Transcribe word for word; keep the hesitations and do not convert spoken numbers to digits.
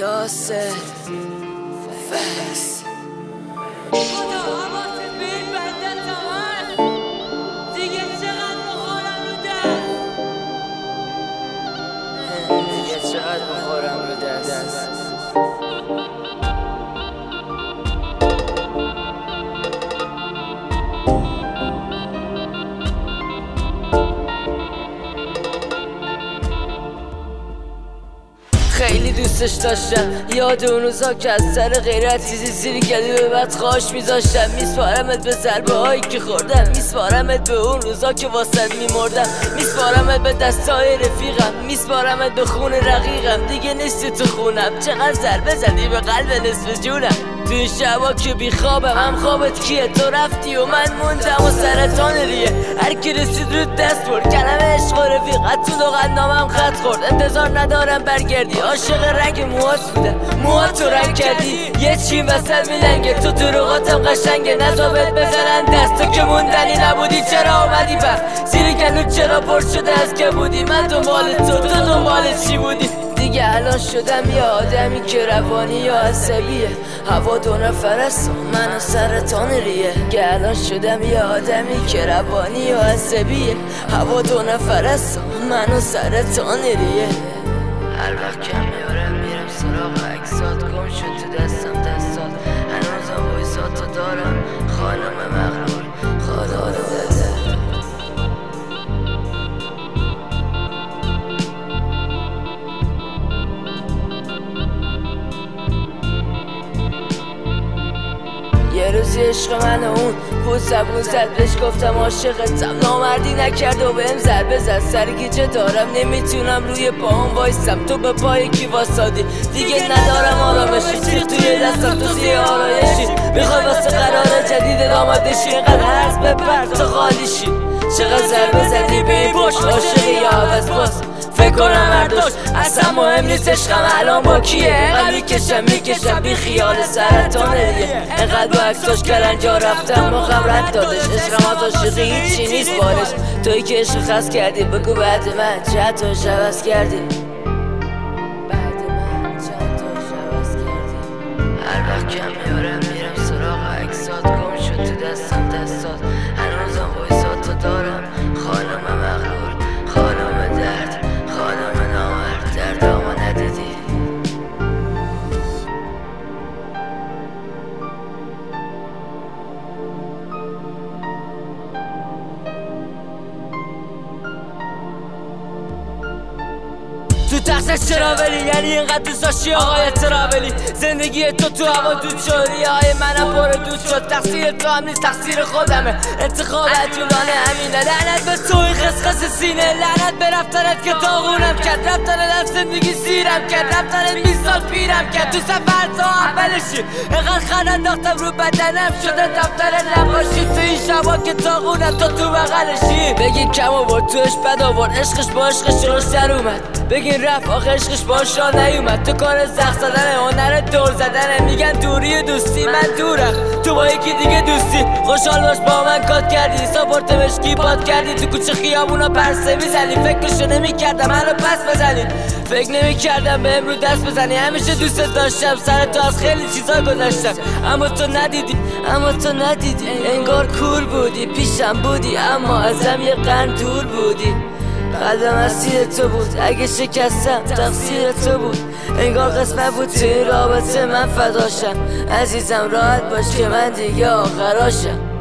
یاسر فکس خدا حواست به این بنده تمام دیگه چقدر بخورم رو دست دیگه چقدر بخورم رو دست خیلی دوستش داشتم، یاد اون روزا که از سر غیرت چیزی زیر گلوی به بعد خواش میذاشتم. میسپارمت به ضربه هایی که خوردم، میسپارمت به اون روزا که واسد میمردم، میسپارمت به دستای رفیقم، میسپارمت به خون رقیقم. دیگه نیستی تو خونم، چقدر ضربه زدی به قلب نصف جونم. تو این شبا که بی خوابم، هم خوابت کیه؟ تو رفتی و من موندم و سرطان ریه. هر کی رسید رو دست برد، کلمه عشق و رفیقت تو لغتنامه‌ام خط خورد. انتظار ندارم برگردی، عاشق رنگ موهات بودم، موهات تو رنگ کردی. یه چین وسط میلنگه، تو دروغاتم قشنگه. نزابت بزنن دست، تو که موندنی نبودی. چرا آمدی بخت زیر گلو؟ چرا پر شده از که بودی؟ من دنبال تو، تو دنبال چی بودی؟ دیگه الان شدم یه آدمی که روانی یا عصبیه. هوا دو نفر است و من و سرطان ریه. دیگه الان شدم یه آدمی که روانی یا عصبیه. هوا دو نفر است و من و سرطان ریه. هر وقت کم میارم میرم سراغ عکسات، گم شد تو دستم دستات. هنوزم وایساتو دارم، خانم مغرور خدا رو داده. یه روزی عشق من و اون بود، زبون زد بهش گفتم عاشقتم. نامردی نکرد و بهم ضربه زد. سرگیجه دارم نمیتونم روی پاهم وایسم. تو به پای کی واسادی؟ دیگه ندارم آرامشی. تیغ توی دستم، تو زیر آرایشی. میخوای واسه قرار جدید آماده شی؟ اینقدر هرز بپر تو خالی شی. چقدر ضربه زدی به این پشت، عاشقی یا عوض باز؟ فکر کنم هردوش اصلا مهم نیست. عشقم الان با کیه؟ اینقدر میکشم میکشم بی خیال سرطان ریه. اینقدر با عکساش کلنجا رفتم مخبرت دادش. عشقم از عاشقی هیچی نیست بارش. تویی که عشق خست کردی، بگو بعد من چند تا عوض کردی؟ بعد من چند تا عوض کردی؟ هر وقت کم میارم میرم سراغ عکسات، گم شد تو دستم دستات. هنوزم وایساتو دارم، خانم مغرور خانم درد، خانم نامرد. دردامو ندیدی. تو تختش چراولی، یعنی اینقدر دوست داشتی آقای تراولی. زندگی تو تو هوا دود شد، ریه های منم پر دود شد. تقصیر تو هم نیست، تقصیر خودمه. انتخاب عجولانه همینه. لعنت به تو این خسخس سینه، لعنت به رفتنت که داغونم کرد. رفتنت از زندگی سیرم کرد، رفتنت بیست سال پیرم کرد. تو سفر تا اولشی اینقدر خط انداختم رو بدنم، شده دفتر نقاشی. تو این شبا که داغونم تو تو بغلشی. بگین کم آورد تو عشق بد آورد، عشقش با عشقش روش در اومد. بگین رفت آخه عشقش باش را نیومد. تو کار زخ زدنه، هنر دور زدنه. میگن دوری دوستی، من دورم تو با یکی دیگه دوستی. خوشحال باش با من کات کردی، ساپورت مشکی باد کردی. تو کوچه خیابونا پرسه میزنی، فکرشو نمیکردم منو پس بزنی. فکر نمیکردم بهم رو دست بزنی. همیشه دوست داشتم، سر تو از خیلی چیزا گذشتم. اما تو ندیدی، اما تو ندیدی. انگار کور بودی، پیشم بودی اما ازم یه قرن دور بودی. قلبم اسیر تو بود، اگه شکستم تقصیر تو بود. انگار قسمت بود توی رابطه من فداشم. عزیزم راحت باش که من دیگه آخراشم.